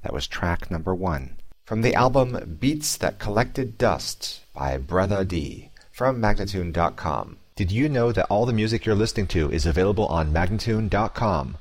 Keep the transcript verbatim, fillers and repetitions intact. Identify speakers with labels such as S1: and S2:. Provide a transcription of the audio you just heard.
S1: That was track number one. From the album Beats That Collected Dust by Bretha D. from Magnatune dot com. Did you know that all the music you're listening to is available on Magnatune dot com?